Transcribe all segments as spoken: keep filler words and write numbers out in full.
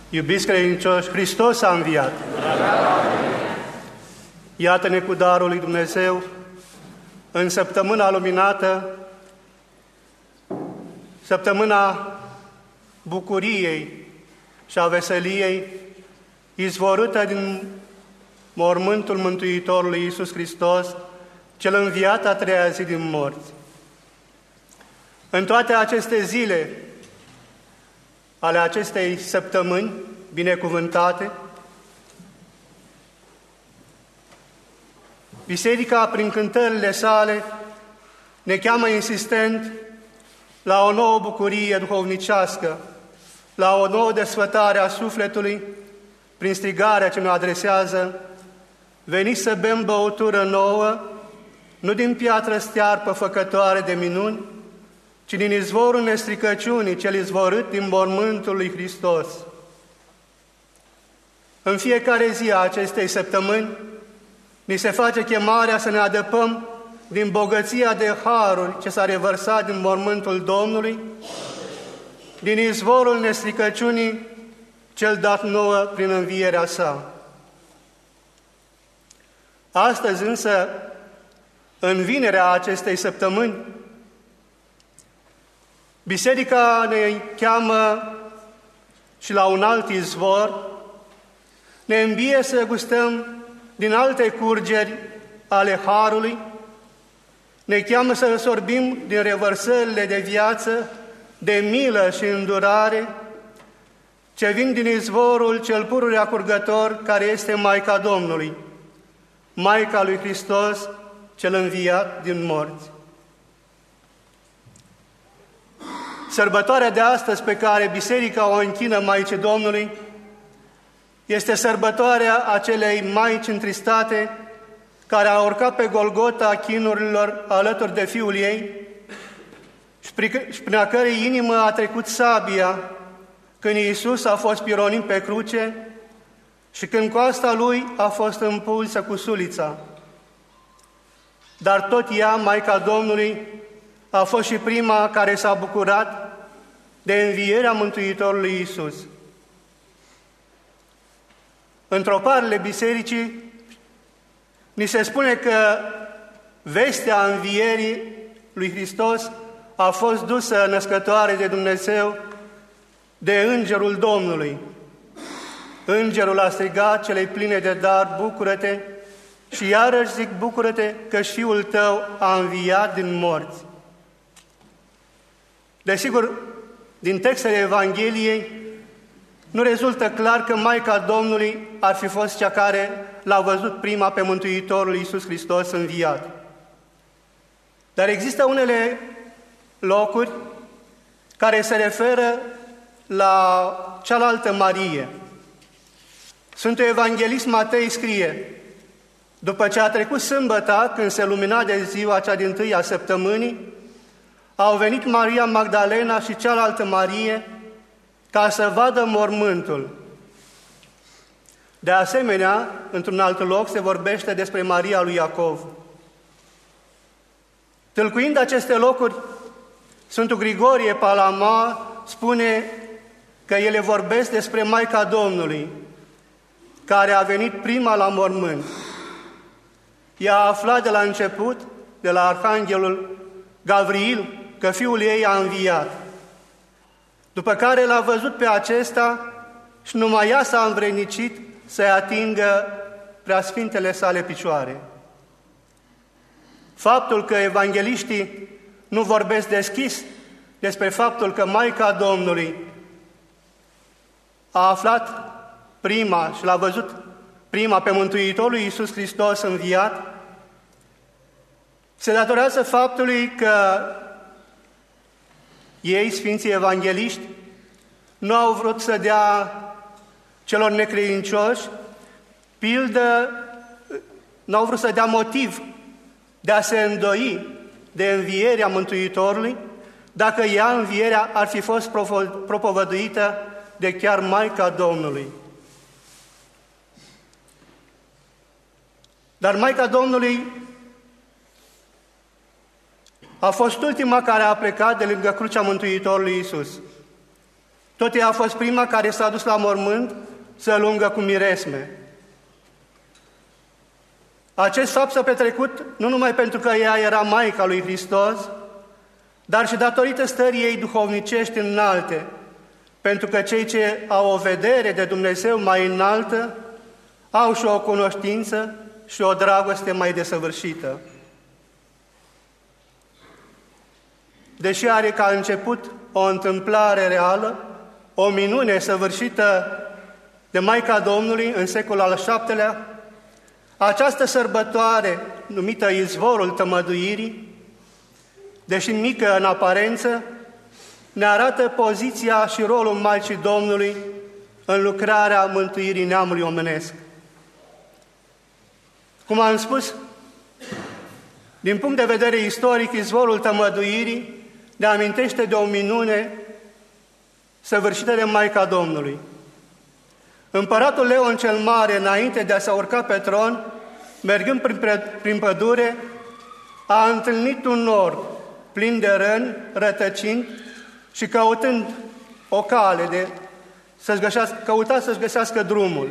Iubiți credincioși, Hristos a înviat! Iată-ne cu darul lui Dumnezeu în săptămâna luminată, săptămâna bucuriei și a veseliei, izvorâtă din mormântul Mântuitorului Iisus Hristos, cel înviat a treia zi din morți. În toate aceste zile ale acestei săptămâni binecuvântate, Biserica, prin cântările sale, ne cheamă insistent la o nouă bucurie duhovnicească, la o nouă desfătare a sufletului, prin strigarea ce ne adresează: veniți să bem băutură nouă, nu din piatră stearpă făcătoare de minuni, ci din izvorul nestricăciunii, cel izvorât din mormântul lui Hristos. În fiecare zi a acestei săptămâni, ni se face chemarea să ne adăpăm din bogăția de haruri ce s-a revărsat din mormântul Domnului, din izvorul nestricăciunii, cel dat nouă prin învierea sa. Astăzi însă, în vinerea acestei săptămâni, Biserica ne cheamă și la un alt izvor, ne îmbie să gustăm din alte curgeri ale harului, ne cheamă să sorbim din revărsările de viață, de milă și îndurare, ce vin din izvorul cel pururea curgător, care este Maica Domnului, Maica lui Hristos, cel înviat din morți. Sărbătoarea de astăzi pe care Biserica o închină Maicii Domnului este sărbătoarea acelei Maici întristate care a urcat pe Golgota chinurilor alături de Fiul ei și prin a cărei inimă a trecut sabia când Iisus a fost pironit pe cruce și când coasta lui a fost împulsă cu sulița. Dar tot ea, Maica Domnului, a fost și prima care s-a bucurat de învierea Mântuitorului Iisus. În troparele bisericii ni se spune că vestea învierii lui Hristos a fost dusă născătoare de Dumnezeu de Îngerul Domnului. Îngerul a strigat celei pline de dar: bucură-te! Și iarăși zic: bucură-te că Fiul tău a înviat din morți. Desigur, din textele Evangheliei nu rezultă clar că Maica Domnului ar fi fost cea care l-a văzut prima pe Mântuitorul Iisus Hristos înviat. Dar există unele locuri care se referă la cealaltă Marie. Sfântul Evanghelist Matei scrie: după ce a trecut sâmbăta, când se lumina de ziua cea dintâi a săptămânii, au venit Maria Magdalena și cealaltă Marie ca să vadă mormântul. De asemenea, într-un alt loc se vorbește despre Maria lui Iacov. Tâlcuind aceste locuri, Sfântul Grigorie Palama spune că ele vorbesc despre Maica Domnului, care a venit prima la mormânt. Ea a aflat de la început, de la Arhanghelul Gavril, că Fiul ei a înviat. După care l-a văzut pe acesta și numai ea s-a învrednicit să-i atingă preasfintele sale picioare. Faptul că evangheliștii nu vorbesc deschis despre faptul că Maica Domnului a aflat prima și l-a văzut prima pe Mântuitorul Iisus Hristos înviat, se datorează faptului că ei, Sfinții Evangheliști, nu au vrut să dea celor necredincioși pildă, nu au vrut să dea motiv de a se îndoi de învierea Mântuitorului, dacă ea, învierea, ar fi fost propovăduită de chiar Maica Domnului. Dar Maica Domnului a fost ultima care a plecat de lângă crucea Mântuitorului Iisus. Tot ea a fost prima care s-a dus la mormânt să lungă cu miresme. Acest fapt s-a petrecut nu numai pentru că ea era Maica lui Hristos, dar și datorită stării ei duhovnicești înalte, pentru că cei ce au o vedere de Dumnezeu mai înaltă au și o cunoștință și o dragoste mai desăvârșită. Deși are ca început o întâmplare reală, o minune săvârșită de Maica Domnului în secolul al șaptelea, această sărbătoare, numită Izvorul Tămăduirii, deși mică în aparență, ne arată poziția și rolul Maicii Domnului în lucrarea mântuirii neamului omenesc. Cum am spus, din punct de vedere istoric, Izvorul Tămăduirii ne amintește de o minune săvârșită de Maica Domnului. Împăratul Leon cel Mare, înainte de a se urca pe tron, mergând prin, prin pădure, a întâlnit un nor plin de răni, rătăcind și căutând o cale, de, să-și găsească, căuta să-și găsească drumul.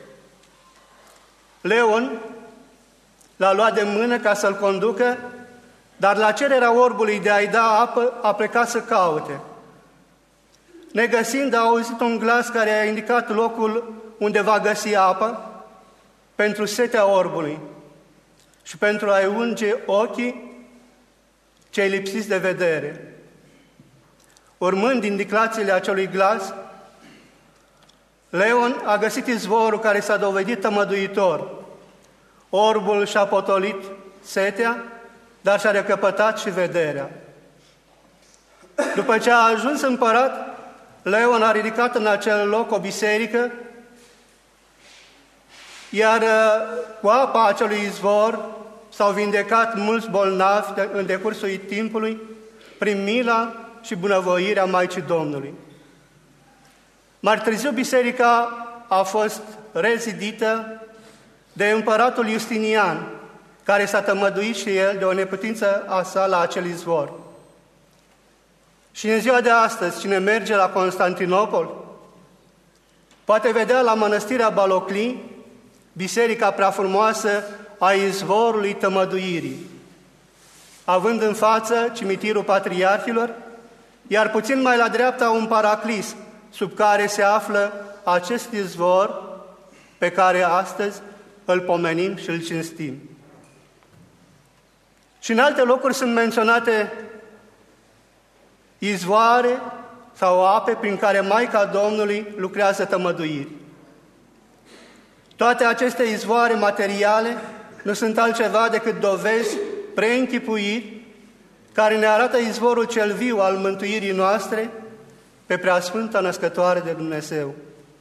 Leon l-a luat de mână ca să-l conducă, dar la cererea orbului de a-i da apă, a plecat să caute. Negăsind, a auzit un glas care a indicat locul unde va găsi apă pentru setea orbului și pentru a-i unge ochii cei lipsiți de vedere. Urmând indicațiile acelui glas, Leon a găsit izvorul care s-a dovedit tămăduitor. Orbul și-a potolit setea, dar și-a recăpătat și vederea. După ce a ajuns împărat, Leon a ridicat în acel loc o biserică, iar cu apa acelui izvor s-au vindecat mulți bolnavi în decursul timpului, prin mila și bunăvoirea Maicii Domnului. Mai târziu, biserica a fost rezidită de împăratul Justinian, care s-a tămăduit și el de o neputință a sa la acel izvor. Și în ziua de astăzi, cine merge la Constantinopol, poate vedea la mănăstirea Baloclii biserica prea frumoasă a izvorului tămăduirii, având în față cimitirul patriarhilor, iar puțin mai la dreapta un paraclis, sub care se află acest izvor pe care astăzi îl pomenim și îl cinstim. Și în alte locuri sunt menționate izvoare sau ape prin care Maica Domnului lucrează tămăduiri. Toate aceste izvoare materiale nu sunt altceva decât dovezi preînchipuiri care ne arată izvorul cel viu al mântuirii noastre pe Preasfânta Născătoare de Dumnezeu.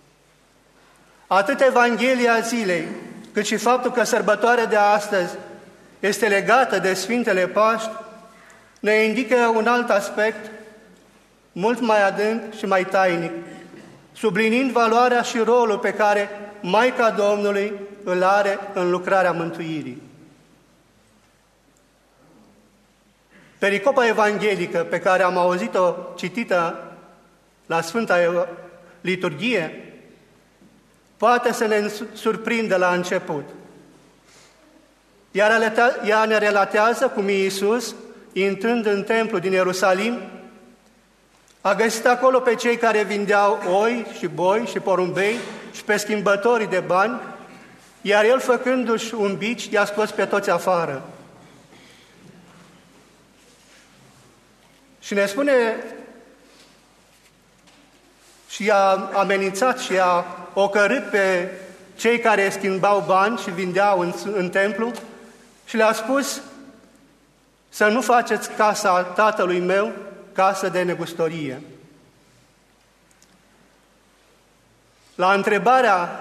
Atât Evanghelia zilei, cât și faptul că sărbătoarea de astăzi este legată de Sfintele Paști, ne indică un alt aspect mult mai adânc și mai tainic, subliniind valoarea și rolul pe care Maica Domnului îl are în lucrarea mântuirii. Pericopa evanghelică pe care am auzit-o citită la Sfânta Liturghie poate să ne surprindă la început. Iar ea ne relatează cum Iisus, intrând în templu din Ierusalim, a găsit acolo pe cei care vindeau oi și boi și porumbei și pe schimbătorii de bani, iar el, făcându-și un bici, i-a scos pe toți afară. Și ne spune și a amenințat și a ocărât pe cei care schimbau bani și vindeau în, în templu și le-a spus să nu faceți casa tatălui meu casă de negustorie. La întrebarea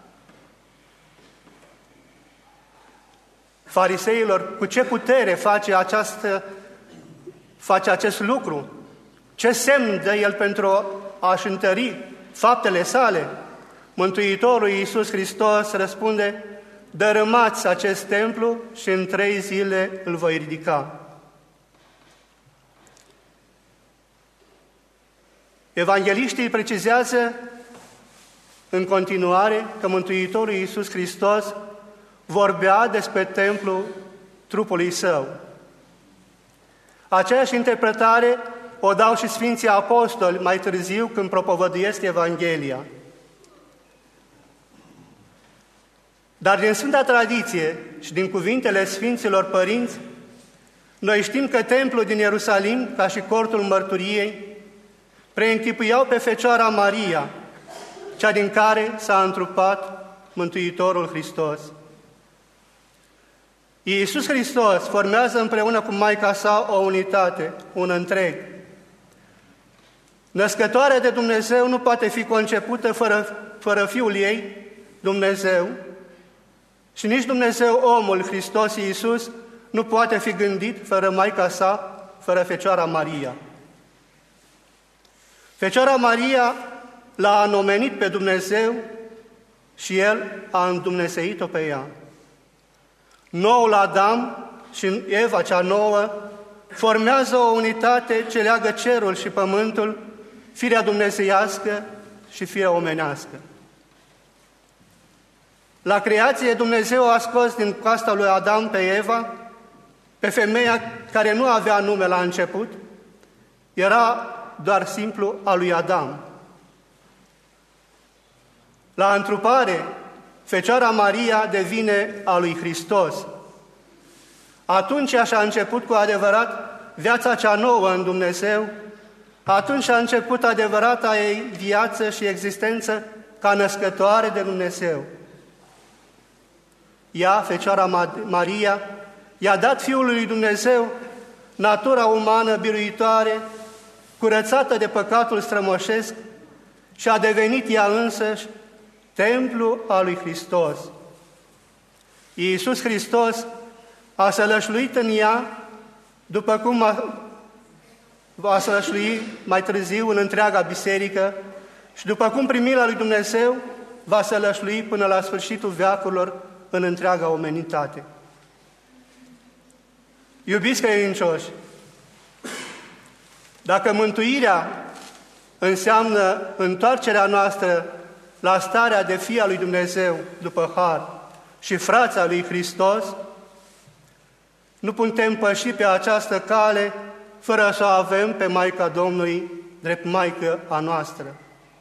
fariseilor cu ce putere face, această, face acest lucru, ce semn dă el pentru a-și întări faptele sale, Mântuitorul Iisus Hristos răspunde: dărâmați acest templu și în trei zile îl voi ridica. Evangeliștii precizează în continuare că Mântuitorul Iisus Hristos vorbea despre templul trupului Său. Aceeași interpretare o dau și Sfinții Apostoli mai târziu când propovăduiesc Evanghelia. Dar din Sfânta Tradiție și din cuvintele Sfinților Părinți, noi știm că templul din Ierusalim, ca și cortul mărturiei, preînchipuiau pe Fecioara Maria, cea din care s-a întrupat Mântuitorul Hristos. Iisus Hristos formează împreună cu Maica sa o unitate, un întreg. Născătoarea de Dumnezeu nu poate fi concepută fără, fără Fiul ei, Dumnezeu, și nici Dumnezeu, omul, Hristos Iisus, nu poate fi gândit fără Maica sa, fără Fecioara Maria. Fecioara Maria l-a anomenit pe Dumnezeu și El a îndumneseit-o pe ea. Noul Adam și Eva cea nouă formează o unitate ce leagă cerul și pământul, firea dumnezeiască și firea omenească. La creație Dumnezeu a scos din coasta lui Adam pe Eva, pe femeia care nu avea nume la început, era doar simplu a lui Adam. La întrupare, Fecioara Maria devine a lui Hristos. Atunci și-a început cu adevărat viața cea nouă în Dumnezeu, atunci a început adevărata ei viață și existență ca născătoare de Dumnezeu. Ea, Fecioara Maria, i-a dat Fiului lui Dumnezeu natura umană biruitoare, curățată de păcatul strămoșesc și a devenit ea însăși templu al lui Hristos. Iisus Hristos a sălășluit în ea, după cum a, va sălășlui mai târziu în întreaga biserică și după cum primirea lui Dumnezeu va sălășlui până la sfârșitul veacurilor în întreaga omenitate. Iubiți credincioși, dacă mântuirea înseamnă întoarcerea noastră la starea de fii a lui Dumnezeu după har și frața lui Hristos, nu putem păși pe această cale fără să o avem pe Maica Domnului drept Maică a noastră.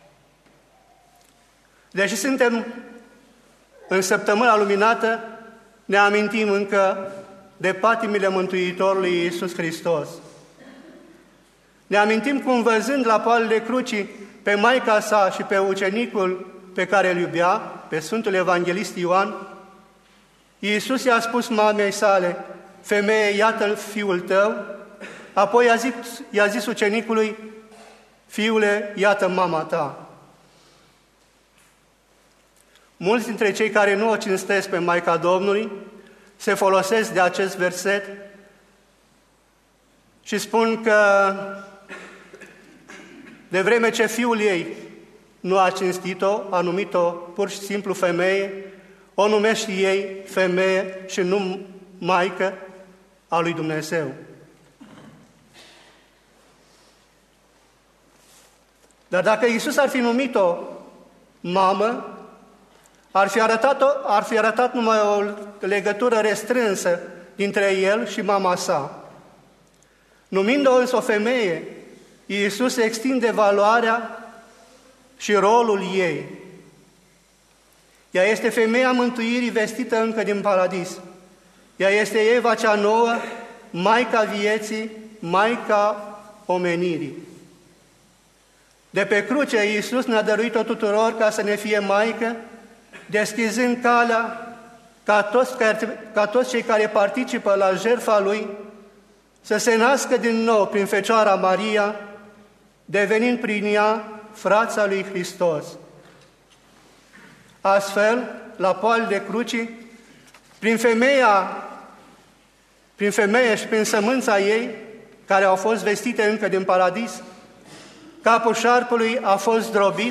Deși suntem în săptămâna luminată, ne amintim încă de patimile Mântuitorului Iisus Hristos. Ne amintim cum, văzând la poalele crucii pe Maica sa și pe ucenicul pe care îl iubea, pe Sfântul Evanghelist Ioan, Iisus i-a spus mamei sale: femeie, iată-l fiul tău, apoi i-a zis, i-a zis ucenicului: fiule, iată mama ta. Mulți dintre cei care nu o cinstesc pe Maica Domnului se folosesc de acest verset și spun că de vreme ce fiul ei nu a cinstit-o, a numit-o pur și simplu femeie, o numesc și ei femeie și nu Maică a lui Dumnezeu. Dar dacă Iisus ar fi numit-o mamă, ar fi arătat, o, ar fi arătat numai o legătură restrânsă dintre el și mama sa. Numind-o însă o femeie, Iisus extinde valoarea și rolul ei. Ea este femeia mântuirii vestită încă din paradis. Ea este Eva cea nouă, Maica vieții, Maica omenirii. De pe cruce, Iisus ne-a dăruit-o tuturor ca să ne fie Maică, deschizând calea ca toți, ca toți cei care participă la jertfa Lui să se nască din nou prin Fecioara Maria, devenind prin ea frața lui Hristos. Astfel, la poalele de crucii, prin femeia, prin femeie și prin sămânța ei, care au fost vestite încă din paradis, capul șarpului a fost zdrobit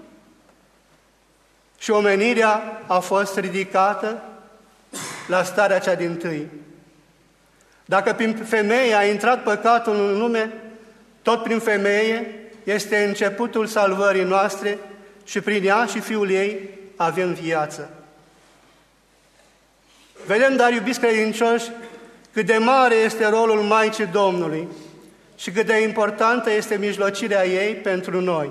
și omenirea a fost ridicată la starea cea dintâi. Dacă prin femeie a intrat păcatul în lume, tot prin femeie este începutul salvării noastre și prin ea și Fiul ei avem viață. Vedem, dar, iubiți credincioși, cât de mare este rolul Maicii Domnului și cât de importantă este mijlocirea ei pentru noi.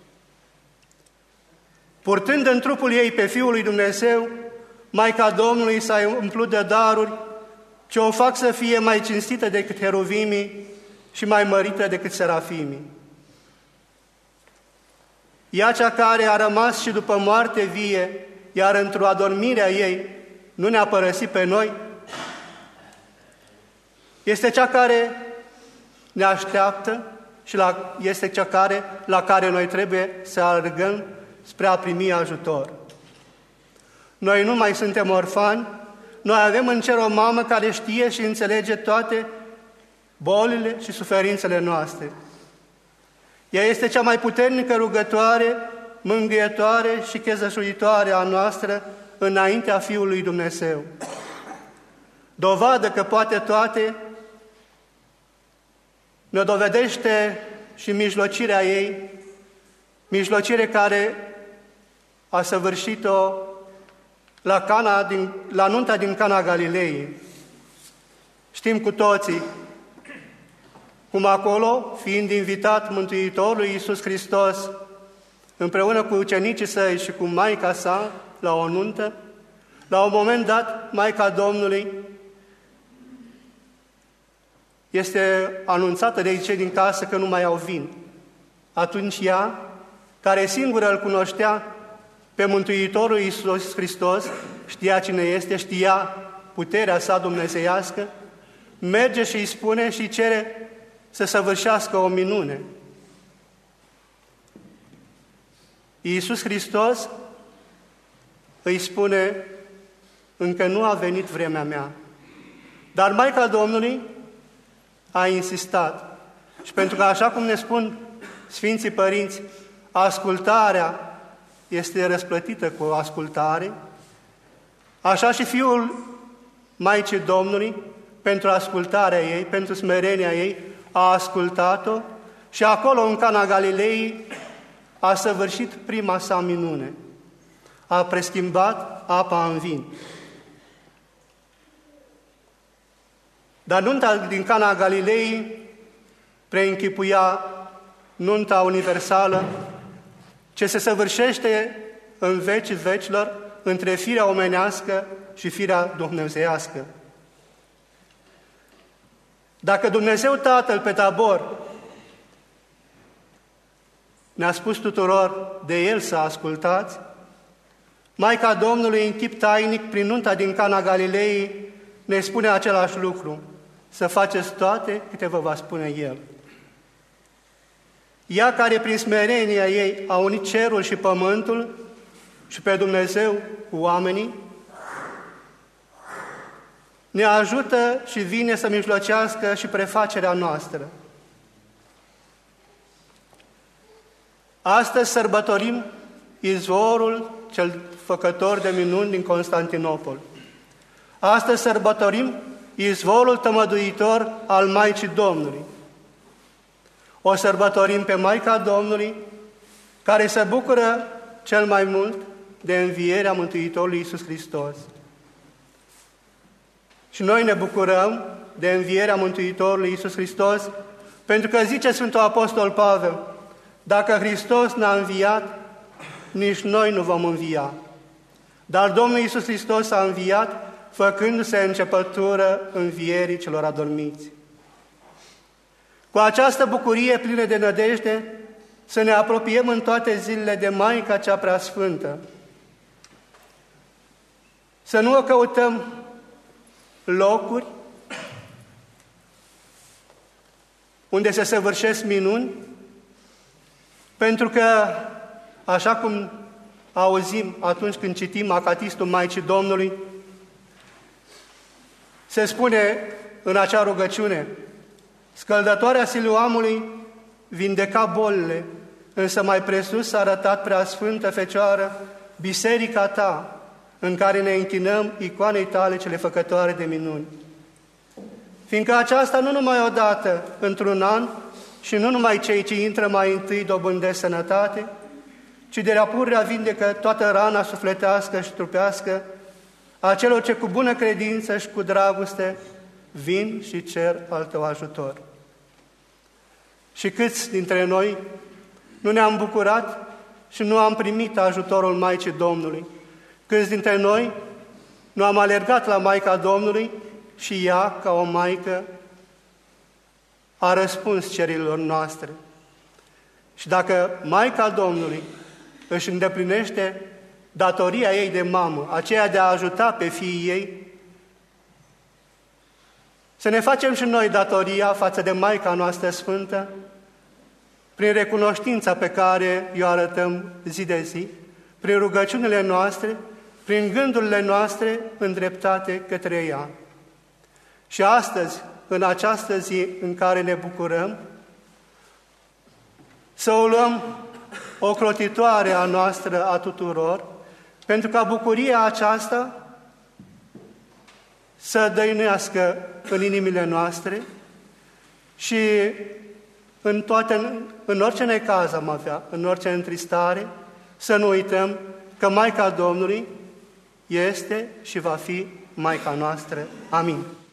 Purtând în trupul ei pe Fiul lui Dumnezeu, Maica Domnului s-a umplut de daruri ce o fac să fie mai cinstită decât heruvimii și mai mărită decât serafimii. Ea cea care a rămas și după moarte vie, iar într-o adormire a ei nu ne-a părăsit pe noi, este cea care ne așteaptă și la, este cea care, la care noi trebuie să alergăm spre a primi ajutor. Noi nu mai suntem orfani, noi avem în cer o mamă care știe și înțelege toate bolile și suferințele noastre. Ea este cea mai puternică rugătoare, mângâietoare și chezășuitoare a noastră înaintea Fiului Dumnezeu. Dovadă că poate toate ne dovedește și mijlocirea ei, mijlocire care a săvârșit-o la, Cana din, la nunta din Cana Galilei. Știm cu toții cum acolo, fiind invitat Mântuitorul Iisus Hristos, împreună cu ucenicii săi și cu Maica sa, la o nuntă, la un moment dat, Maica Domnului este anunțată de cei din casă că nu mai au vin. Atunci ea, care singură îl cunoștea pe Mântuitorul Iisus Hristos, știa cine este, știa puterea sa dumnezeiască, merge și îi spune și îi cere să săvârșească o minune. Iisus Hristos îi spune: încă nu a venit vremea mea. Dar Maica Domnului a insistat. Și pentru că, așa cum ne spun Sfinții Părinți, ascultarea este răsplătită cu ascultare, așa și Fiul Maicii Domnului, pentru ascultarea ei, pentru smerenia ei, a ascultat-o și acolo, în Cana Galilei, a săvârșit prima sa minune. A preschimbat apa în vin. Dar nunta din Cana Galilei preînchipuia nunta universală ce se săvârșește în vecii vecilor între firea omenească și firea dumnezeiască. Dacă Dumnezeu Tatăl pe Tabor ne-a spus tuturor de El să ascultați, Maica Domnului, în chip tainic, prin nunta din Cana Galilei, ne spune același lucru: să faceți toate câte vă va spune El. Ea care prin smerenia ei a unit cerul și pământul și pe Dumnezeu cu oamenii, ne ajută și vine să mijlocească și prefacerea noastră. Astăzi sărbătorim izvorul cel făcător de minuni din Constantinopol. Astăzi sărbătorim izvorul tămăduitor al Maicii Domnului. O sărbătorim pe Maica Domnului, care se bucură cel mai mult de învierea Mântuitorului Iisus Hristos. Și noi ne bucurăm de învierea Mântuitorului Iisus Hristos, pentru că zice Sfântul Apostol Pavel: dacă Hristos n-a înviat, nici noi nu vom învia. Dar Domnul Iisus Hristos a înviat, făcându-se începătură învierii celor adormiți. Cu această bucurie plină de nădejde, să ne apropiem în toate zilele de Maica cea Preasfântă. Să nu o căutăm locuri unde se săvârșesc minuni, pentru că, așa cum auzim atunci când citim Acatistul Maicii Domnului, se spune în acea rugăciune: scăldătoarea Siluamului vindeca bolile, însă mai presus s-a arătat Preasfântă Fecioară, biserica ta, în care ne închinăm icoanei tale cele făcătoare de minuni. Fiindcă aceasta nu numai odată într-un an, și nu numai cei ce intră mai întâi dobândesc sănătate, ci de la pururea vindecă toată rana sufletească și trupească a celor ce cu bună credință și cu dragoste vin și cer al Tău ajutor. Și câți dintre noi nu ne-am bucurat și nu am primit ajutorul Maicii Domnului? Câți dintre noi nu am alergat la Maica Domnului și ea, ca o maică, a răspuns cerilor noastre? Și dacă Maica Domnului își îndeplinește datoria ei de mamă, aceea de a ajuta pe fiii ei, să ne facem și noi datoria față de Maica noastră Sfântă, prin recunoștința pe care o arătăm zi de zi, prin rugăciunile noastre, prin gândurile noastre îndreptate către ea. Și astăzi, în această zi în care ne bucurăm, să o luăm ocrotitoare a noastră a tuturor, pentru ca bucuria aceasta să dăinuiască în inimile noastre și în, toate, în orice necaz am avea, în orice întristare, să nu uităm că Maica Domnului este și va fi Maica noastră. Amin.